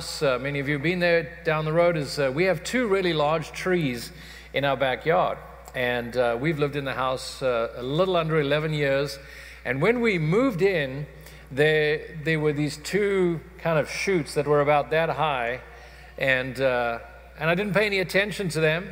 house, many of you have been there down the road, is we have two really large trees in our backyard. And we've lived in the house a little under 11 years. And when we moved in, there were these two kind of shoots that were about that high. And I didn't pay any attention to them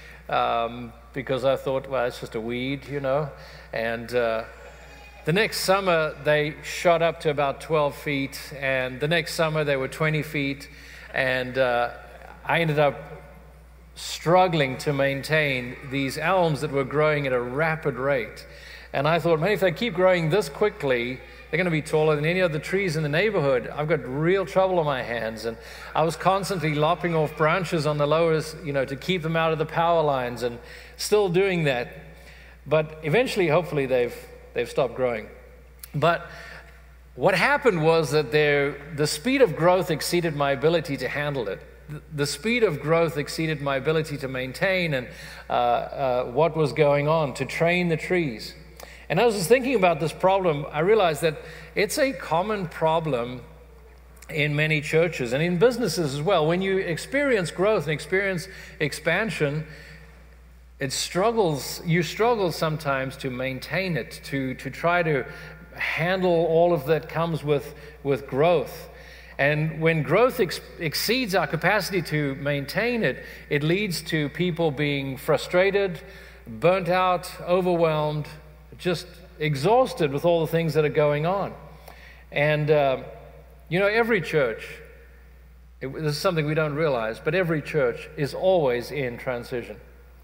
because I thought, well, it's just a weed, you know. And the next summer, they shot up to about 12 feet. And the next summer, they were 20 feet. And I ended up struggling to maintain these elms that were growing at a rapid rate. And I thought, man, if they keep growing this quickly, they're going to be taller than any other trees in the neighborhood. I've got real trouble on my hands. And I was constantly lopping off branches on the lowers, you know, to keep them out of the power lines, and still doing that. But eventually, hopefully, they've stopped growing. But what happened was that the speed of growth exceeded my ability to handle it. The speed of growth exceeded my ability to maintain and what was going on, to train the trees. And as I was thinking about this problem, I realized that it's a common problem in many churches and in businesses as well. When you experience growth and experience expansion, you struggle sometimes to maintain it, to try to handle all of that comes with growth. And when growth exceeds our capacity to maintain it, it leads to people being frustrated, burnt out, overwhelmed, just exhausted with all the things that are going on. And, every church, this is something we don't realize, but every church is always in transition.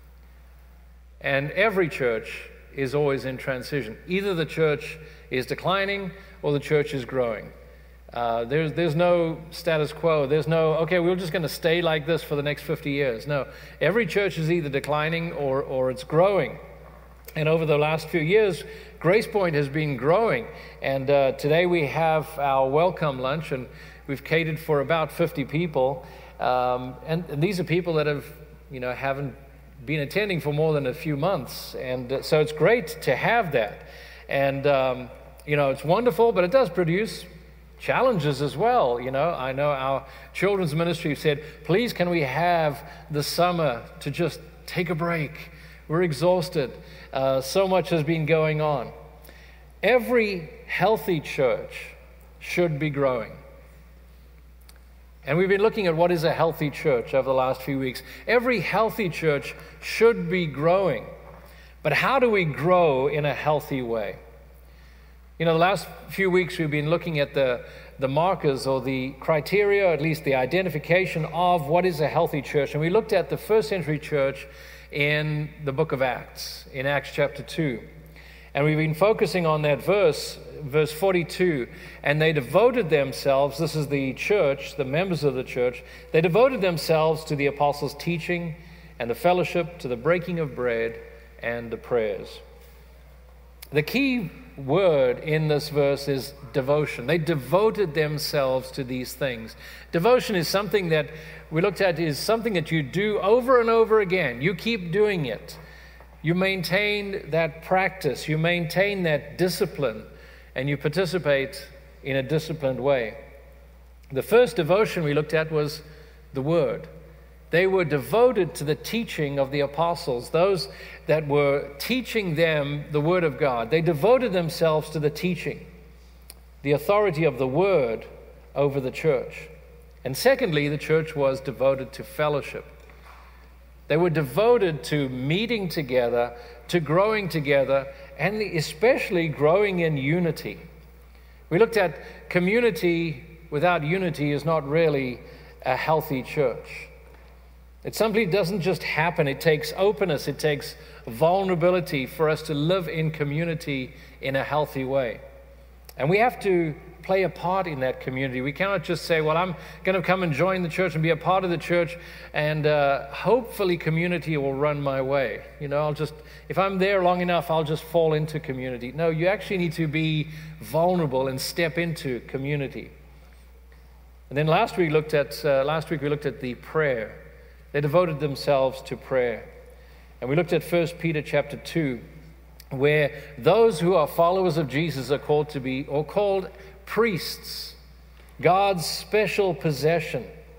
And every church is always in transition. Either the church is declining or the church is growing. There's no status quo. There's no, okay, we're just going to stay like this for the next 50 years. No, every church is either declining or it's growing. And over the last few years, Grace Point has been growing. And today we have our welcome lunch, and we've catered for about 50 people. And these are people that haven't been attending for more than a few months. And so it's great to have that. And, it's wonderful, but it does produce challenges as well. I know our children's ministry said, please, can we have the summer to just take a break? We're exhausted. So much has been going on. Every healthy church should be growing. And we've been looking at what is a healthy church over the last few weeks. Every healthy church should be growing. But how do we grow in a healthy way? The last few weeks we've been looking at the markers or the criteria, or at least the identification of what is a healthy church. And we looked at the first century church in the book of Acts, in Acts chapter 2. And we've been focusing on that verse 42. And they devoted themselves, this is the church, the members of the church, they devoted themselves to the apostles' teaching and the fellowship, to the breaking of bread and the prayers. The key word in this verse is devotion. They devoted themselves to these things. Devotion is something that we looked at, is something that you do over and over again. You keep doing it. You maintain that practice. You maintain that discipline, and you participate in a disciplined way. The first devotion we looked at was the Word. They were devoted to the teaching of the apostles, those that were teaching them the Word of God. They devoted themselves to the teaching, the authority of the Word over the church. And secondly, the church was devoted to fellowship. They were devoted to meeting together, to growing together, and especially growing in unity. We looked at community without unity is not really a healthy church. It simply doesn't just happen. It takes openness. It takes vulnerability for us to live in community in a healthy way. And we have to play a part in that community. We cannot just say, well, I'm going to come and join the church and be a part of the church, and hopefully community will run my way. If I'm there long enough, I'll just fall into community. No, you actually need to be vulnerable and step into community. And then last week we looked at the prayer. They devoted themselves to prayer. And we looked at 1 Peter chapter 2, where those who are followers of Jesus are called priests, God's special possession.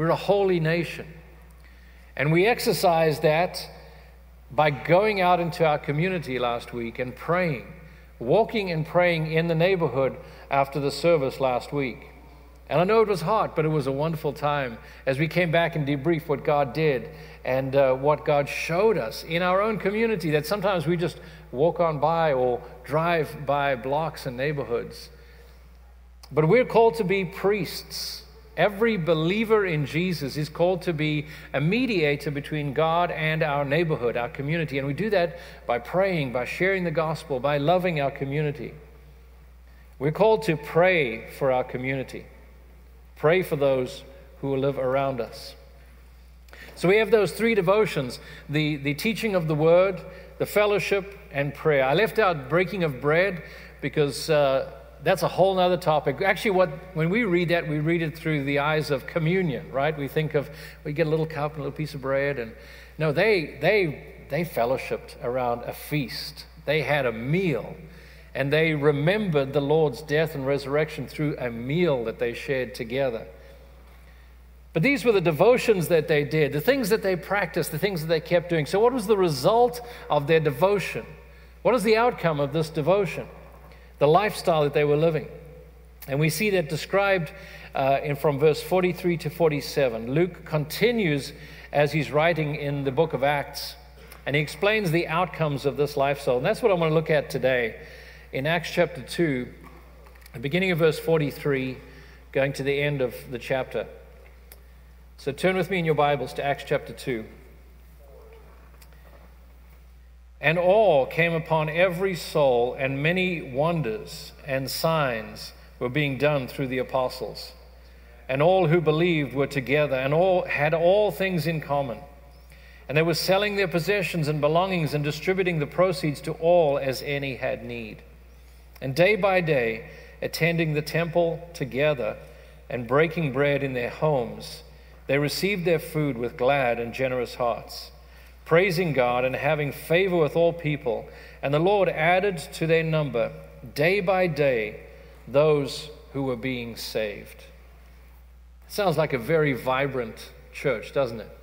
We're a holy nation. And we exercised that by going out into our community last week and praying, walking and praying in the neighborhood after the service last week. And I know it was hard, but it was a wonderful time as we came back and debriefed what God did and what God showed us in our own community, that sometimes we just walk on by or drive by blocks and neighborhoods. But we're called to be priests. Every believer in Jesus is called to be a mediator between God and our neighborhood, our community. And we do that by praying, by sharing the gospel, by loving our community. We're called to pray for our community. Pray for those who will live around us. So we have those three devotions, the teaching of the word, the fellowship, and prayer. I left out breaking of bread because that's a whole other topic. Actually, when we read that, we read it through the eyes of communion, right? We think of, we get a little cup and a little piece of bread. And no, they fellowshipped around a feast. They had a meal. And they remembered the Lord's death and resurrection through a meal that they shared together. But these were the devotions that they did, the things that they practiced, the things that they kept doing. So what was the result of their devotion? What is the outcome of this devotion? The lifestyle that they were living. And we see that described from verse 43 to 47. Luke continues as he's writing in the book of Acts, and he explains the outcomes of this lifestyle. And that's what I want to look at today. In Acts chapter 2, the beginning of verse 43, going to the end of the chapter. So turn with me in your Bibles to Acts chapter 2. And awe came upon every soul, and many wonders and signs were being done through the apostles. And all who believed were together, and all had all things in common. And they were selling their possessions and belongings and distributing the proceeds to all as any had need. And day by day, attending the temple together and breaking bread in their homes, they received their food with glad and generous hearts, praising God and having favor with all people. And the Lord added to their number day by day those who were being saved. It sounds like a very vibrant church, doesn't it?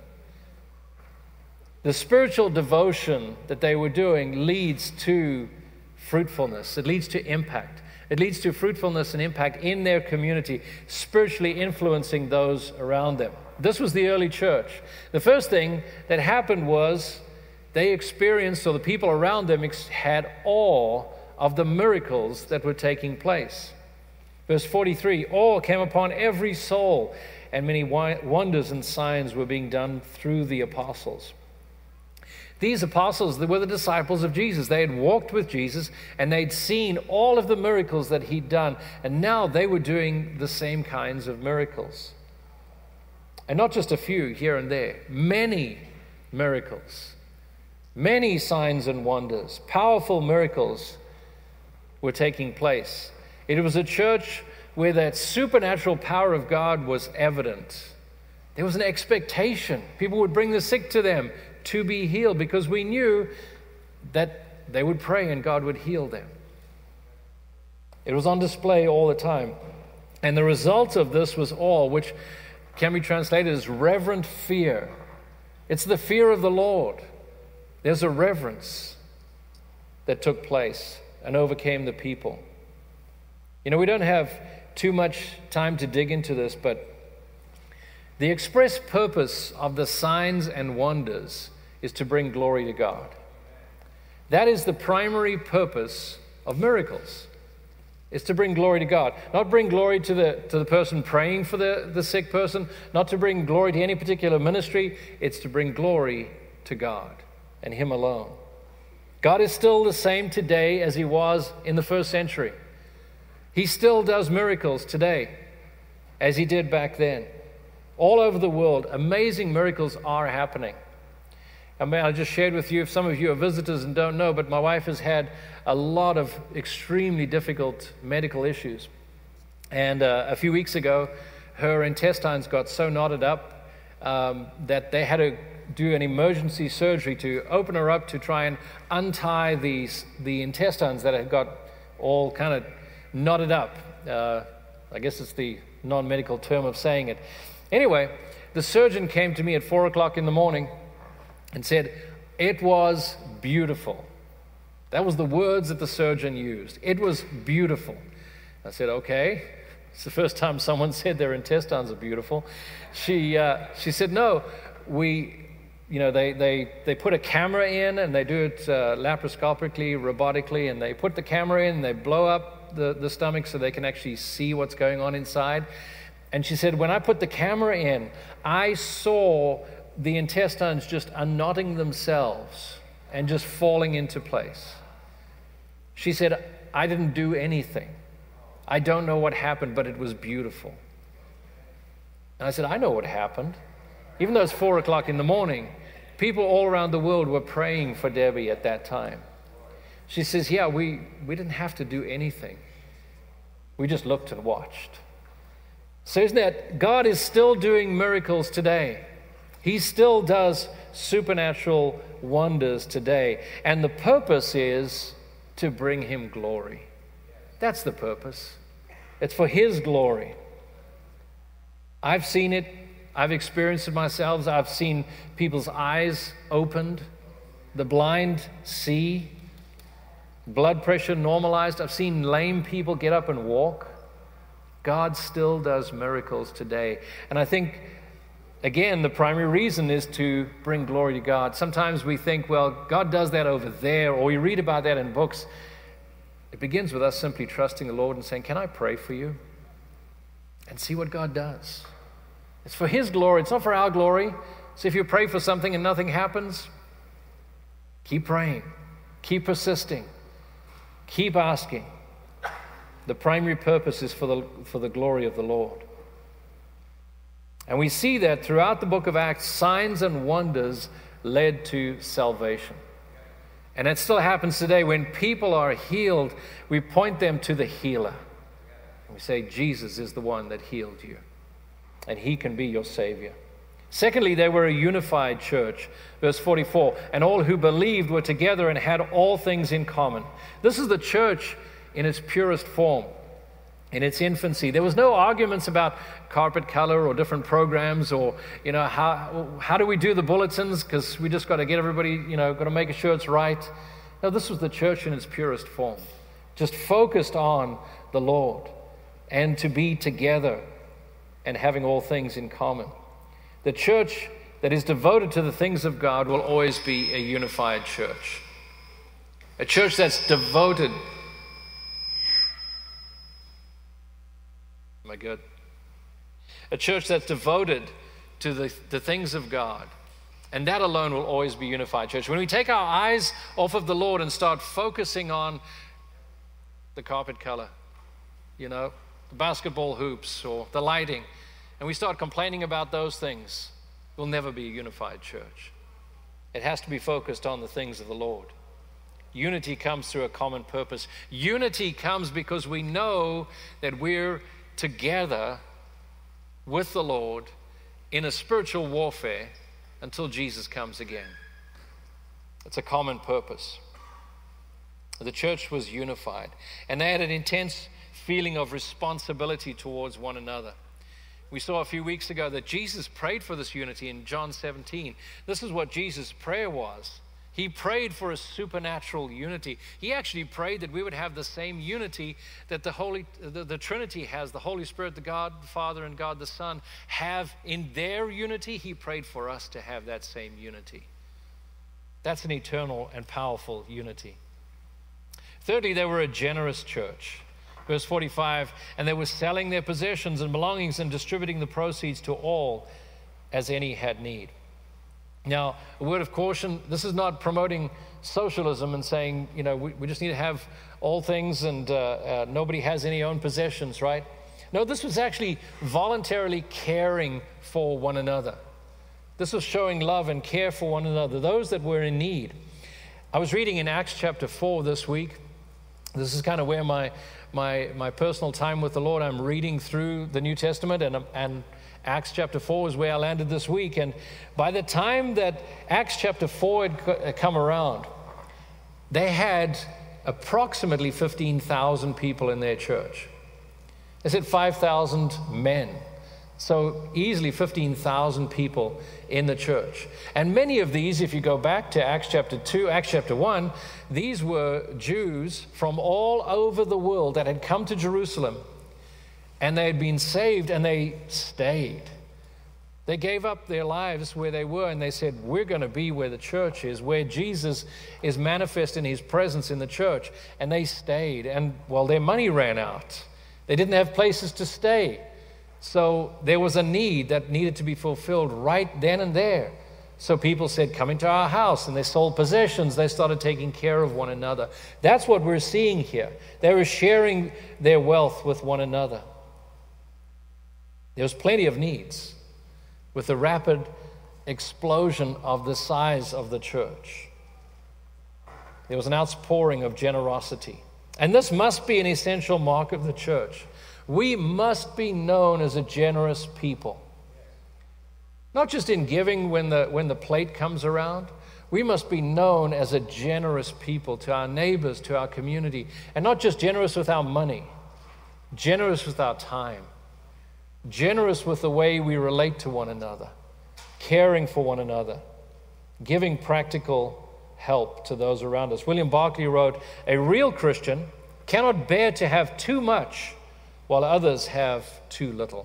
The spiritual devotion that they were doing leads to fruitfulness. It leads to impact. It leads to fruitfulness and impact in their community, spiritually influencing those around them. This was the early church. The first thing that happened was they experienced, or the people around them had awe of the miracles that were taking place. Verse 43, awe came upon every soul, and many wonders and signs were being done through the apostles. These apostles, they were the disciples of Jesus. They had walked with Jesus, and they'd seen all of the miracles that he'd done, and now they were doing the same kinds of miracles. And not just a few here and there, many miracles, many signs and wonders, powerful miracles were taking place. It was a church where that supernatural power of God was evident. There was an expectation. People would bring the sick to them to be healed, because we knew that they would pray and God would heal them. It was on display all the time. And the result of this was awe, which can be translated as reverent fear. It's the fear of the Lord. There's a reverence that took place and overcame the people. You know, we don't have too much time to dig into this, but the express purpose of the signs and wonders is to bring glory to God. That is the primary purpose of miracles, is to bring glory to God. Not bring glory to the person praying for the sick person, not to bring glory to any particular ministry. It's to bring glory to God and Him alone. God is still the same today as He was in the first century. He still does miracles today as He did back then. All over the world, amazing miracles are happening. I mean, I just shared with you, if some of you are visitors and don't know, but my wife has had a lot of extremely difficult medical issues. And a few weeks ago, her intestines got so knotted up that they had to do an emergency surgery to open her up to try and untie the intestines that had got all kind of knotted up. I guess it's the non-medical term of saying it. Anyway, The surgeon came to me at 4 o'clock in the morning and said, "It was beautiful." That was the words that the surgeon used. It was beautiful. I said, "Okay." It's the first time someone said their intestines are beautiful. She said, "No, they put a camera in and they do it laparoscopically, robotically, and they put the camera in and they blow up the stomach so they can actually see what's going on inside." And she said, "When I put the camera in, I saw the intestines just unknotting themselves and just falling into place." She said, "I didn't do anything. I don't know what happened, but it was beautiful." And I said, "I know what happened." Even though it's 4 o'clock in the morning, people all around the world were praying for Debbie at that time. She says, "Yeah, we didn't have to do anything. We just looked and watched." So isn't that, God is still doing miracles today. He still does supernatural wonders today. And the purpose is to bring Him glory. That's the purpose. It's for His glory. I've seen it. I've experienced it myself. I've seen people's eyes opened, the blind see, blood pressure normalized. I've seen lame people get up and walk. God still does miracles today. And I think, again, the primary reason is to bring glory to God. Sometimes we think, well, God does that over there, or we read about that in books. It begins with us simply trusting the Lord and saying, "Can I pray for you?" And see what God does. It's for His glory. It's not for our glory. So if you pray for something and nothing happens, keep praying. Keep persisting. Keep asking. The primary purpose is for the glory of the Lord. And we see that throughout the book of Acts, signs and wonders led to salvation. And it still happens today. When people are healed, we point them to the healer. And we say, Jesus is the one that healed you, and He can be your Savior. Secondly, they were a unified church. Verse 44, and all who believed were together and had all things in common. This is the church in its purest form, in its infancy. There was no arguments about carpet color or different programs or, how do we do the bulletins, because we just got to get everybody, got to make sure it's right. No, this was the church in its purest form, just focused on the Lord and to be together and having all things in common. The church that is devoted to the things of God will always be a unified church. A church that's devoted. Am I good? A church that's devoted to the things of God. And that alone will always be unified church. When we take our eyes off of the Lord and start focusing on the carpet color, the basketball hoops or the lighting, and we start complaining about those things, we'll never be a unified church. It has to be focused on the things of the Lord. Unity comes through a common purpose. Unity comes because we know that we're together with the Lord in a spiritual warfare until Jesus comes again. It's a common purpose. The church was unified, and they had an intense feeling of responsibility towards one another. We saw a few weeks ago that Jesus prayed for this unity in John 17. This is what Jesus' prayer was. He prayed for a supernatural unity. He actually prayed that we would have the same unity that the Trinity has, the Holy Spirit, the God the Father and God the Son have in their unity. He prayed for us to have that same unity. That's an eternal and powerful unity. Thirdly, they were a generous church. Verse 45, and they were selling their possessions and belongings and distributing the proceeds to all as any had need. Now, a word of caution, this is not promoting socialism and saying, we just need to have all things and nobody has any own possessions, right? No, this was actually voluntarily caring for one another. This was showing love and care for one another, those that were in need. I was reading in Acts chapter 4 this week. This is kind of where my personal time with the Lord, I'm reading through the New Testament, and Acts chapter 4 is where I landed this week. And by the time that Acts chapter 4 had come around, they had approximately 15,000 people in their church. They said 5,000 men. So easily 15,000 people in the church. And many of these, if you go back to Acts chapter 2, Acts chapter 1, these were Jews from all over the world that had come to Jerusalem, and they had been saved, and they stayed. They gave up their lives where they were, and they said, we're going to be where the church is, where Jesus is manifest in his presence in the church. And they stayed. And, well, their money ran out. They didn't have places to stay. So there was a need that needed to be fulfilled right then and there. So people said, come into our house, and they sold possessions. They started taking care of one another. That's what we're seeing here. They were sharing their wealth with one another. There was plenty of needs with the rapid explosion of the size of the church. There was an outpouring of generosity. And this must be an essential mark of the church. We must be known as a generous people. Not just in giving when the plate comes around. We must be known as a generous people to our neighbors, to our community. And not just generous with our money, generous with our time, generous with the way we relate to one another, caring for one another, giving practical help to those around us. William Barclay wrote, a real Christian cannot bear to have too much while others have too little.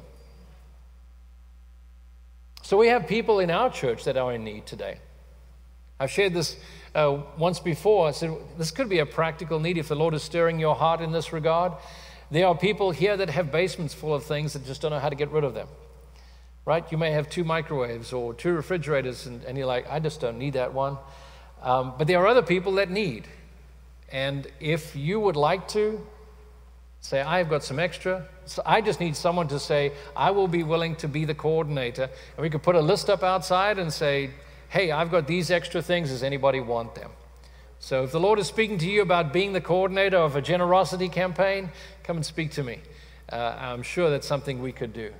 So we have people in our church that are in need today. I've shared this once before. I said, this could be a practical need if the Lord is stirring your heart in this regard. There are people here that have basements full of things that just don't know how to get rid of them, right? You may have 2 microwaves or 2 refrigerators, and you're like, I just don't need that one. But there are other people that need. And if you would like to say, I've got some extra, so I just need someone to say, I will be willing to be the coordinator. And we could put a list up outside and say, hey, I've got these extra things. Does anybody want them? So if the Lord is speaking to you about being the coordinator of a generosity campaign, come and speak to me. I'm sure that's something we could do.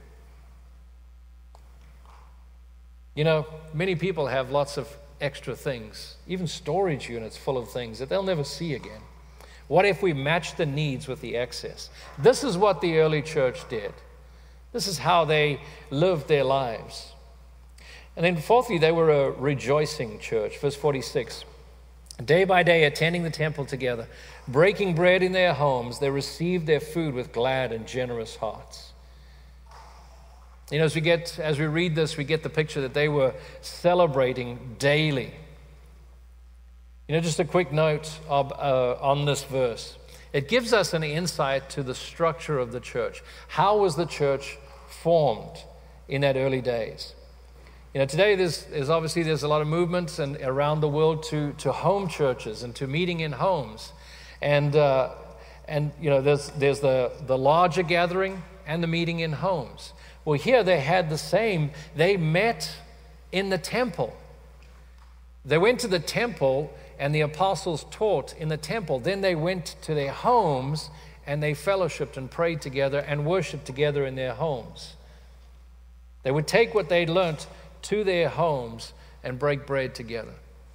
You know, many people have lots of extra things, even storage units full of things that they'll never see again. What if we match the needs with the excess? This is what the early church did. This is how they lived their lives. And then fourthly, they were a rejoicing church. Verse 46. Day by day, attending the temple together, breaking bread in their homes, they received their food with glad and generous hearts. You know, as we read this, we get the picture that they were celebrating daily. You know, just a quick note on this verse. It gives us an insight to the structure of the church. How was the church formed in that early days? You know, today there's a lot of movements and around the world to home churches and to meeting in homes, and you know there's the larger gathering and the meeting in homes. Well, here they had the same. They met in the temple. They went to the temple, and the apostles taught in the temple. Then they went to their homes, and they fellowshiped and prayed together and worshiped together in their homes. They would take what they'd learned to their homes and break bread together.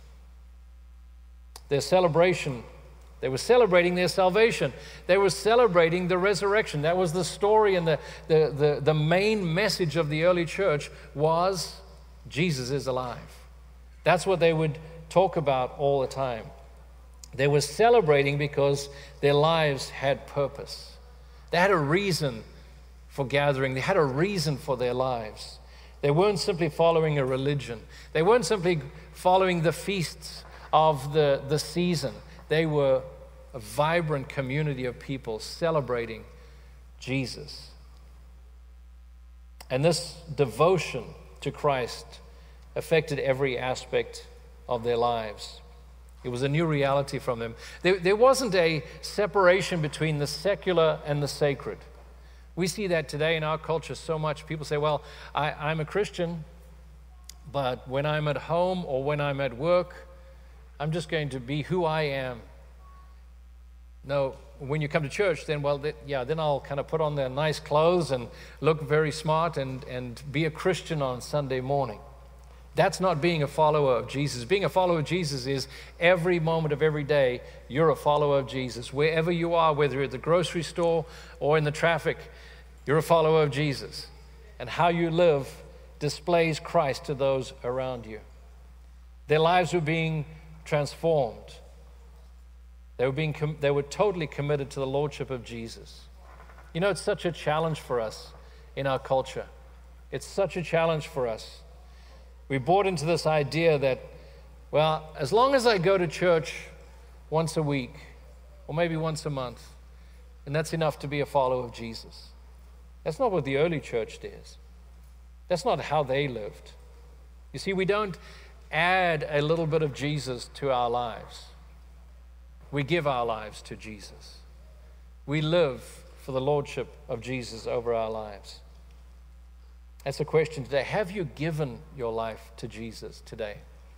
Their celebration, they were celebrating their salvation. They were celebrating the resurrection. That was the story, and the main message of the early church was Jesus is alive. That's what they would talk about all the time. They were celebrating because their lives had purpose. They had a reason for gathering. They had a reason for their lives. They weren't simply following a religion. They weren't simply following the feasts of the season. They were a vibrant community of people celebrating Jesus. And this devotion to Christ affected every aspect of their lives. It was a new reality from them. There wasn't a separation between the secular and the sacred. We see that today in our culture so much. People say, well, I'm a Christian, but when I'm at home or when I'm at work, I'm just going to be who I am. No, when you come to church, then I'll kind of put on the nice clothes and look very smart and be a Christian on Sunday morning. That's not being a follower of Jesus. Being a follower of Jesus is every moment of every day, you're a follower of Jesus. Wherever you are, whether you're at the grocery store or in the traffic, you're a follower of Jesus. and how you live displays Christ to those around you. Their lives were being transformed. They were totally committed to the lordship of Jesus. You know, it's such a challenge for us in our culture. It's such a challenge for us. We bought into this idea that, well, as long as I go to church once a week, or maybe once a month, and that's enough to be a follower of Jesus. That's not what the early church did. That's not how they lived. You see, we don't add a little bit of Jesus to our lives. We give our lives to Jesus. We live for the lordship of Jesus over our lives. That's the question today. Have you given your life to Jesus today?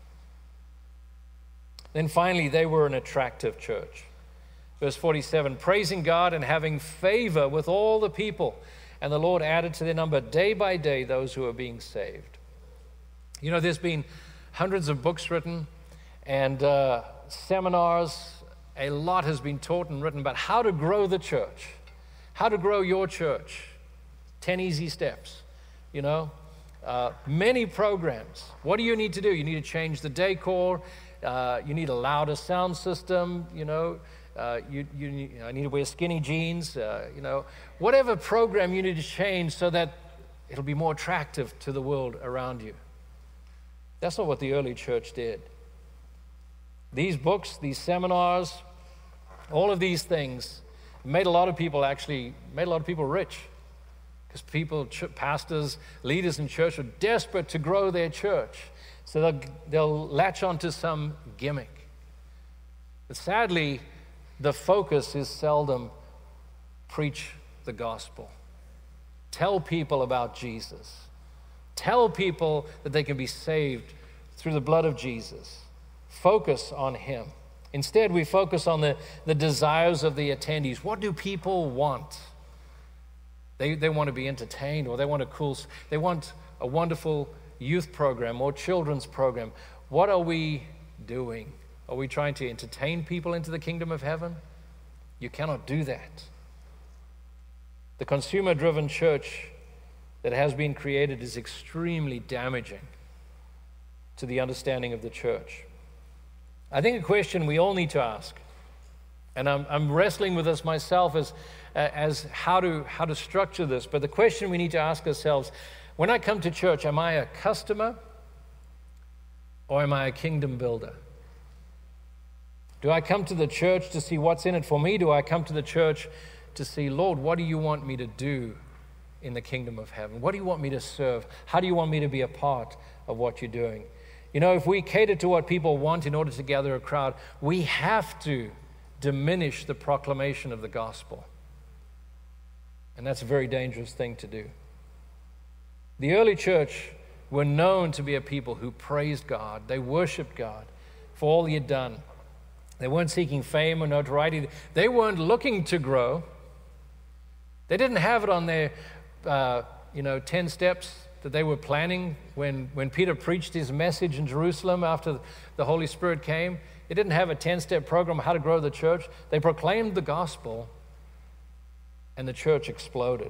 Then finally, they were an attractive church. Verse 47, praising God and having favor with all the people. And the Lord added to their number day by day those who are being saved. You know, there's been hundreds of books written and seminars. A lot has been taught and written about how to grow the church, how to grow your church. 10 easy steps, you know. Many programs. What do you need to do? You need to change the decor. You need a louder sound system, you know. I need to wear skinny jeans, you know. Whatever program you need to change so that it'll be more attractive to the world around you. That's not what the early church did. These books, these seminars, all of these things made a lot of people rich. Because people, pastors, leaders in church are desperate to grow their church. So they'll latch onto some gimmick. But sadly, the focus is seldom preach the gospel. Tell people about Jesus. Tell people that they can be saved through the blood of Jesus. Focus on Him. Instead, we focus on the desires of the attendees. What do people want? They want to be entertained, or they want a wonderful youth program or children's program. What are we doing? Are we trying to entertain people into the kingdom of heaven? You cannot do that. The consumer-driven church that has been created is extremely damaging to the understanding of the church. I think a question we all need to ask, and I'm wrestling with this myself as how to structure this, but the question we need to ask ourselves, when I come to church, am I a customer or am I a kingdom builder? Do I come to the church to see what's in it for me? Do I come to the church to see, Lord, what do you want me to do in the kingdom of heaven? What do you want me to serve? How do you want me to be a part of what you're doing? You know, if we cater to what people want in order to gather a crowd, we have to diminish the proclamation of the gospel. And that's a very dangerous thing to do. The early church were known to be a people who praised God. They worshiped God for all He had done. They weren't seeking fame or notoriety. They weren't looking to grow. They didn't have it on their 10 steps that they were planning when Peter preached his message in Jerusalem after the Holy Spirit came. It didn't have a 10-step program on how to grow the church. They proclaimed the gospel, and the church exploded.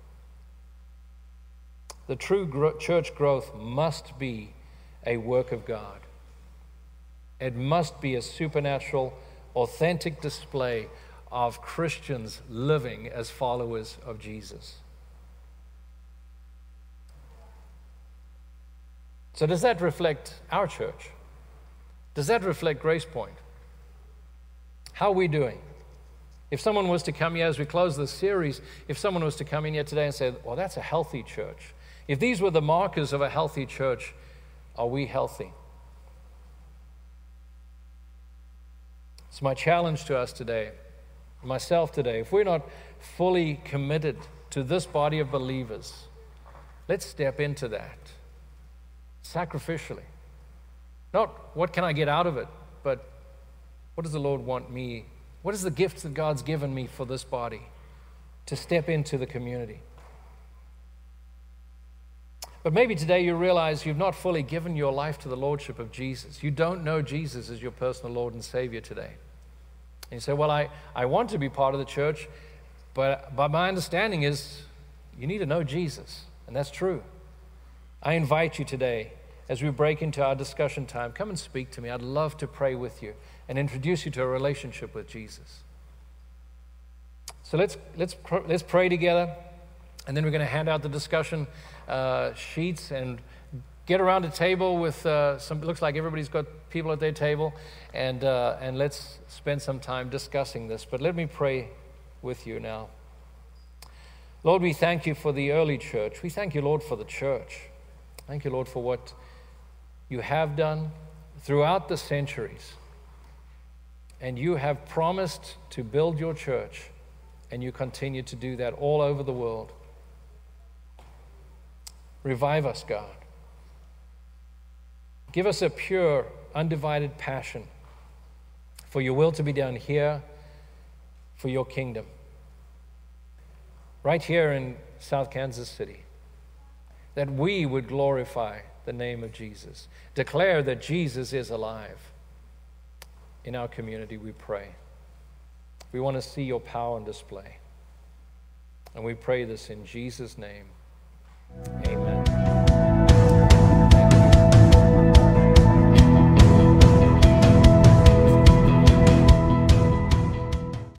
The true church growth must be a work of God. It must be a supernatural, authentic display of Christians living as followers of Jesus. So does that reflect our church? Does that reflect Grace Point? How are we doing? If someone was to come here as we close this series, if someone was to come in here today and say, well, that's a healthy church. If these were the markers of a healthy church, are we healthy? It's my challenge to us today, myself today. If we're not fully committed to this body of believers, let's step into that sacrificially. Not what can I get out of it, but what does the Lord want me? What is the gift that God's given me for this body to step into the community? But maybe today you realize you've not fully given your life to the Lordship of Jesus. You don't know Jesus as your personal Lord and Savior today. And you say, well, I want to be part of the church, but my understanding is you need to know Jesus. And that's true. I invite you today, as we break into our discussion time, come and speak to me. I'd love to pray with you and introduce you to a relationship with Jesus. So let's pray together, and then we're going to hand out the discussion sheets and get around a table with looks like everybody's got people at their table, and let's spend some time discussing this. But let me pray with you now. Lord, we thank you for the early church. We thank you, Lord, for the church. Thank you, Lord, for what you have done throughout the centuries. And you have promised to build your church, and you continue to do that all over the world. Revive us, God. Give us a pure, undivided passion for your will to be done here, for your kingdom. Right here in South Kansas City, that we would glorify the name of Jesus. Declare that Jesus is alive. In our community, we pray. We want to see your power on display. And we pray this in Jesus' name.